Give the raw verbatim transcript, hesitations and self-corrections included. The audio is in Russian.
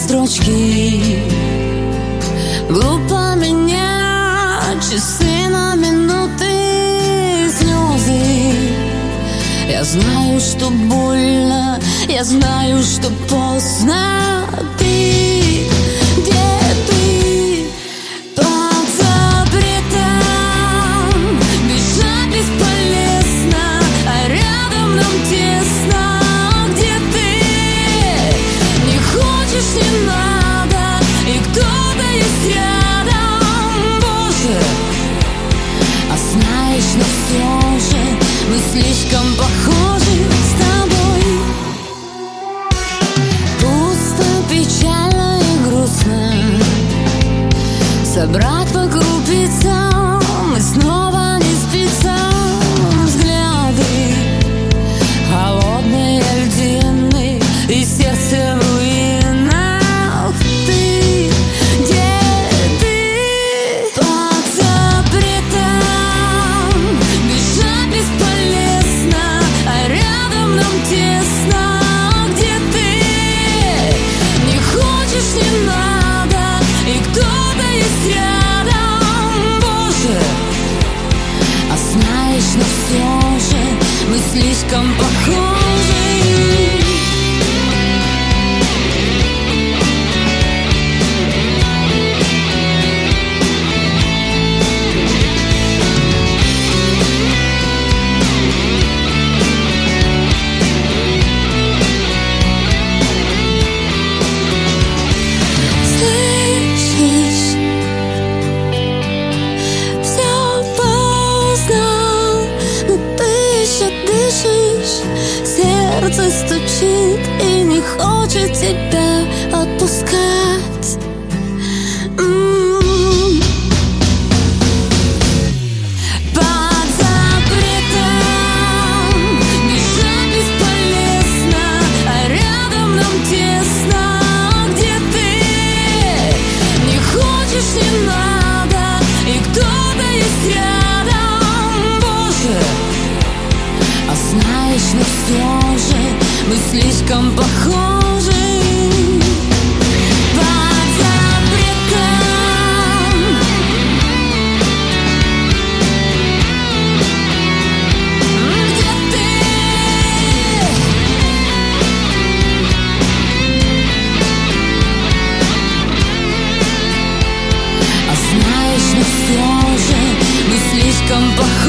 строчки. Глупо менять часы на минуты, слезы. Я знаю, что больно, я знаю, что поздно. Ты, где ты? Под запретом, бежать бесполезно, а рядом нам тесно. Где ты? Не хочешь, не надо, и кто-то есть рядом, Боже. А знаешь, но все же мы слишком похожи с тобой. Пусто, печально и грустно, собрать по крупицам, мы снова не спится. Взгляды холодные, льдины, и сердце в руинах. Ты, где ты? Под запретом, бежать бесполезно, а рядом нам тесно. Где ты? Не хочешь, не надо, и кто-то есть рядом, Боже. А знаешь, но все же мы слишком похожи. Слышишь? Все поздно, но ты еще дышишь. Сердце стучит и не хочет тебя отпускать. М-м-м. Под запретом, бежать бесполезно, а рядом нам тесно. Где ты? Не хочешь, не надо, и кто-то есть рядом, Боже. А знаешь, но все же мы слишком похожи. Под запретом. Где ты? А знаешь, но все же мы слишком похожи.